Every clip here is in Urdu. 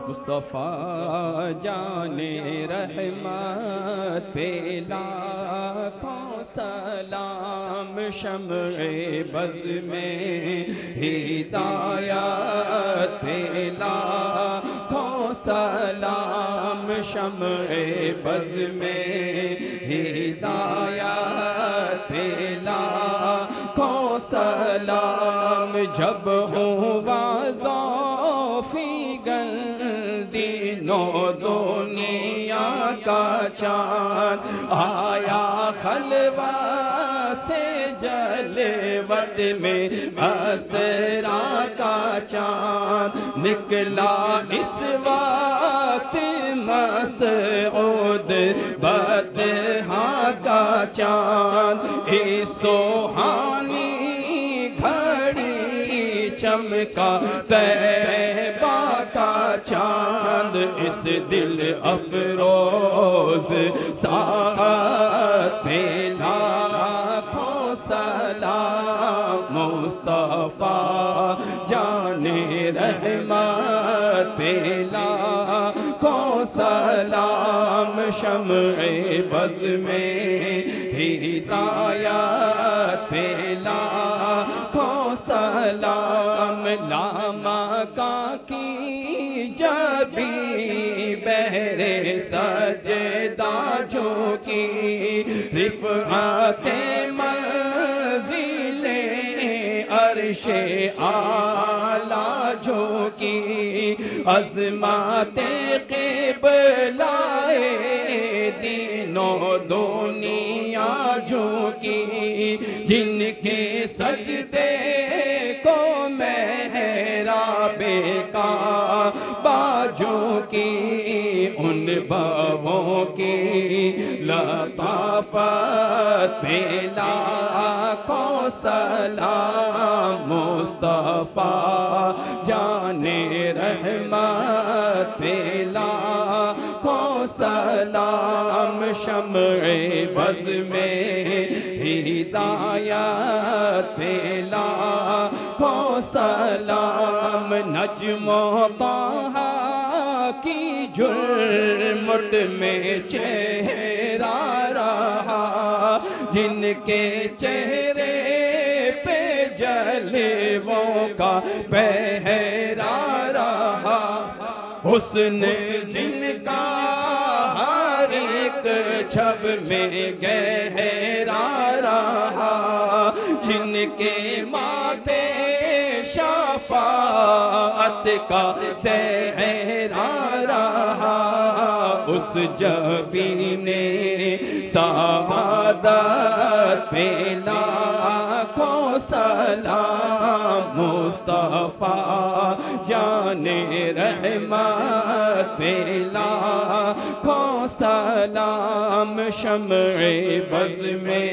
مصطفیٰ جان رحمت پہ لاکھوں سلام، شمع بز میں ہدایت پہ لاکھوں سلام، شمع بز میں ہدایت پہ لاکھوں سلام، جب ہوں واضح فی دینو دنیا کا چاند آیا خلوہ سے جلوت میں اسرا کا چاند نکلا اس وقت مسعود بطحہ کا چاند اس سوہانی گھڑی چمکا طیبہ کا چاند اس دل افروز ساعت پہ لاکھوں سلام، مصطفیٰ جان رحمت پہ لاکھوں سلام، شمع بز میں ہدایت پہ لاکھوں سلام، لامکاں کی جبی بہرے سجدہ جھوکی، رفعت منزل عرش اعلیٰ جھوکی، عظمت قبلہ دینو دنیا جھوکی، جن کے سجدے کو محراب کعبہ جھوکی، ان بابوں کی لطافت پہ لاکھوں سلام، مصطفیٰ جان رحمت پہ لاکھوں سلام، شمع بز میں ہدایت پہ لاکھوں سلام، نجم و طہ کی جھرمٹ میں چہرہ رہا، جن کے چہرے پہ جلووں کا پہرا رہا، حسن جن کا ہر ایک چھب میں گہرا رہا، جن کے ماتھے شفاعت کا سہرا رہا، اس جبین سعادت پہ لاکھوں سلام، مصطفیٰ جان رحمت پہ لاکھوں سلام، شمع بز میں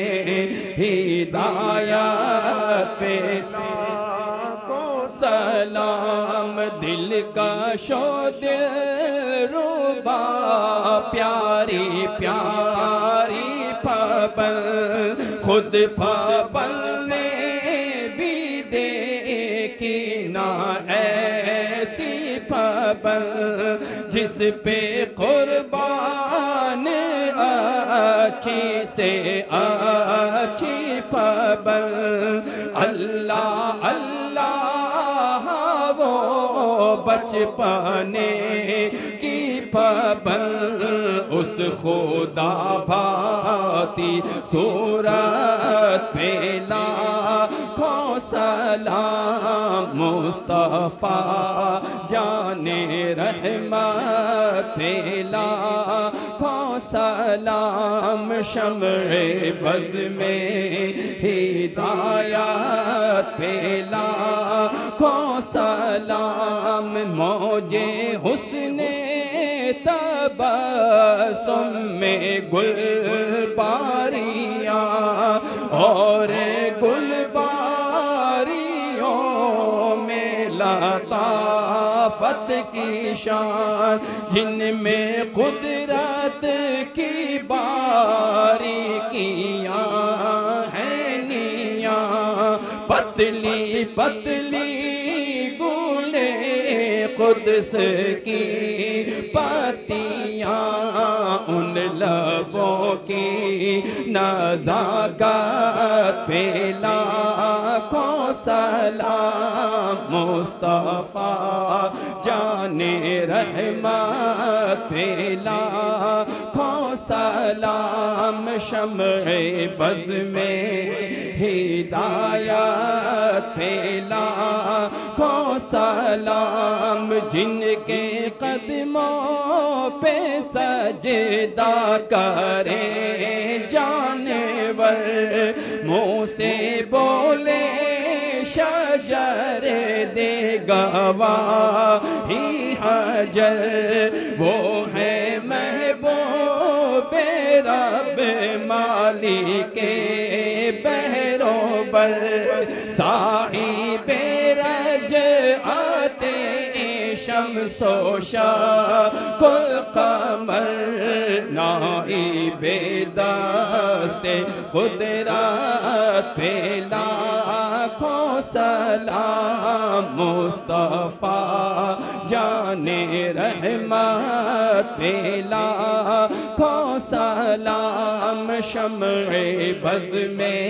ہدایت پہ لاکھوں سلام، دل کا شود ربا پیاری پیاری پابند، خود پابند نے بھی دیکھی نہ ایسی پابند، جس پہ قربان اچھی سے اچھی پابند، اللہ اللہ وہ بچپنے کی پابند، اس خدا بھاتی صورت پہ لاکھوں سلام، مصطفیٰ جان رحمت پہ لاکھوں سلام، شمع بز میں ہدایت پہ لاکھوں سلام، موجے حسن تبسم میں گل باریاں اور گل باریوں میں لطافت کی شان، جن میں قدرت کی باریکیاں ہیں نیاں، پتلی پتلی گولے قدس کی پتیاں ان لبوں کی نزاکت پہ لاکھوں سلام مصطفیٰ جان رحمت پہ لاکھوں سلام شمع بز میں ہدایت پہ لاکھوں سلام جن کے قدموں پہ سجدہ کرے جانور منہ سے بولے شجر دے گواہی حجر وہ ہے محبوب رب مالک بحروں بر صاحب رجعت شمس و شمس القمر نائب دست قدرت پہ لاکھوں سلام مصطفیٰ جان رحمت پہ لاکھوں سلام شمع بز میں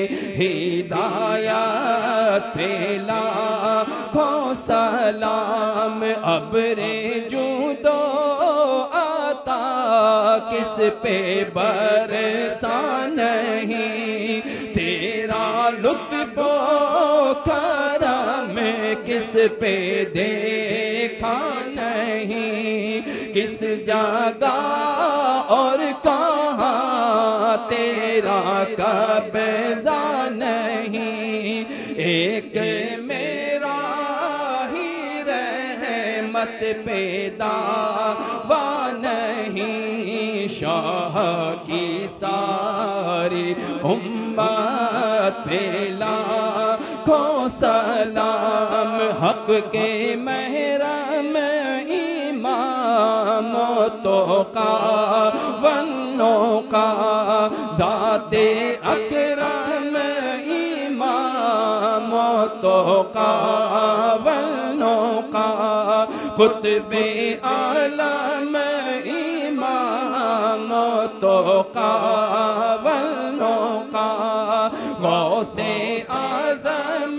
ہدایت پہ لاکھوں سلام ابر جود و عطا کس پہ برسا نہیں تیرا لطف و کرم کس پہ دیکھا نہیں کس جگہ اور کہاں تیرا قبضہ نہیں ایک میرا ہی رحمت پیدا وا نہیں شاہ کی ساری امت پہ لاکھوں سلام حق کے محرم امام تو کا ونوں کا ذات اکرم امام تو کا ونوں کا قطب عالم امام تو کا ونوں کا غوث اعظم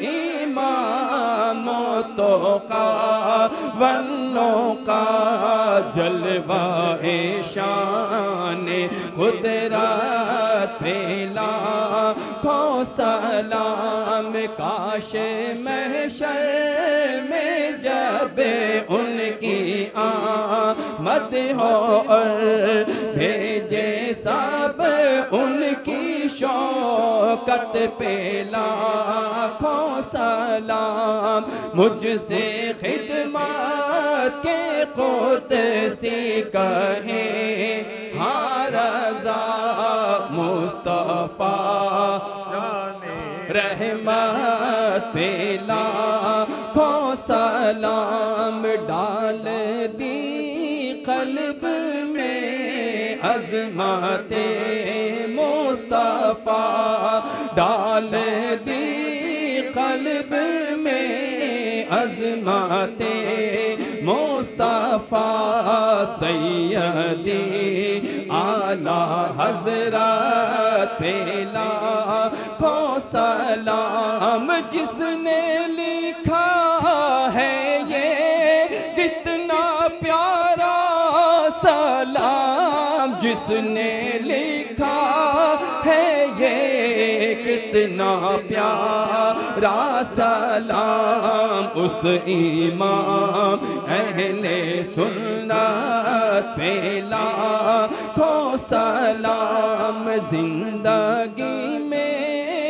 امام تو کا ونوں کا جلوہ شان قدرت پہ لاکھوں سلام کاش محشر میں جب ان کی آمد ہو اور بھیجے سب ان کی شوکت پہ لاکھوں سلام مجھ سے خدمت کے قدسی کہیں ہاں رضا مصطفیٰ رحمت پہ لاکھوں سلام ڈال دی قلب میں عظمت مصطفیٰ ڈال دی قلب میں عظمت مصطفیٰ سیدی اعلی حضرت پہ لاکھوں سلام جس نے لکھا ہے یہ کتنا پیارا سلام جس نے لکھا ہے یہ کتنا پیارا سلام اس امام اہل سنت پہ لاکھوں سلام زندگی میں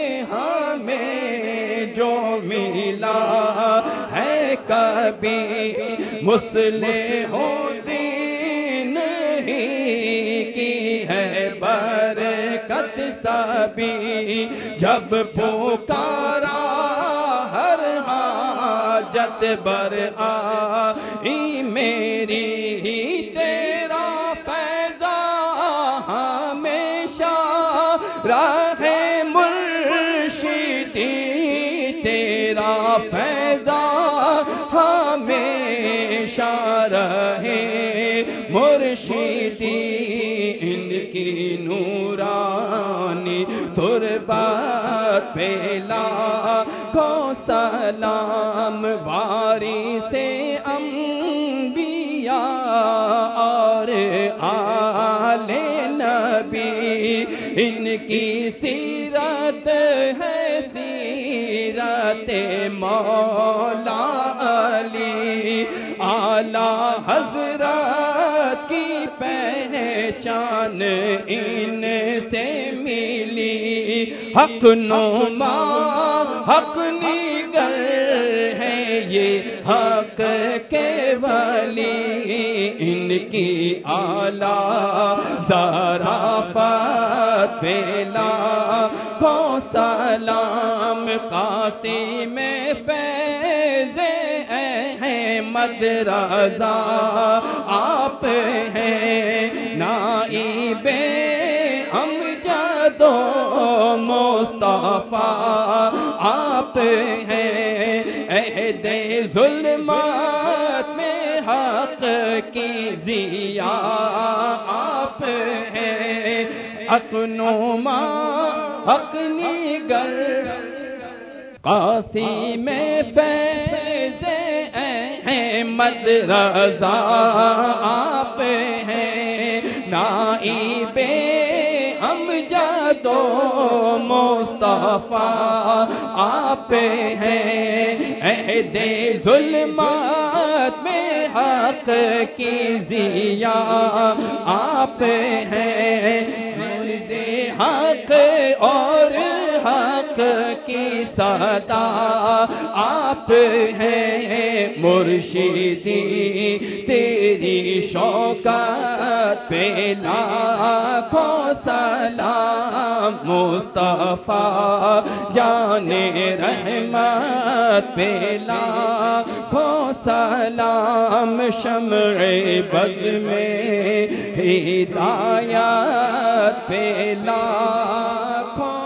ہمیں جو ملا ہے کبھی مصلح دین ہی کی ہے برکت سبھی جب پکارا ہر حاجت بر آئی میری تیرا فیضا ہمیشہ راہ مرشدی تیرا فیضا ہمیشہ نہ رہے مرشدی ان کی نورانی تربت پہ لاکھوں سلام وارث انبیاء اور آل نبی ان کی سیرت ہے سیرت مولا علی اعلیٰ حضرت کی پہچان ان سے ملی حق نما حق نگر ہے یہ حق کے ولی ان کی اعلیٰ ظرافت پہ لاکھوں سلام قاسم فیض احمد رضا آپ ہیں نائب امجد و مصطفیٰ آپ ہیں عہد ظلمات میں حق کی ضیا آپ ہیں حق نما حق نگر قاسم فیض احمد رضا آپ ہیں نائب امجد و مصطفیٰ آپ ہیں عہد ظلمات میں حق کی ضیا آپ ہیں مرد حق اور حق کی صدا آپ ہیں مرشدی تیری شوکت پہ لاکھوں سلام مصطفیٰ جان رحمت پہ لاکھوں سلام شمع بز میں ہدایت پہ لاکھوں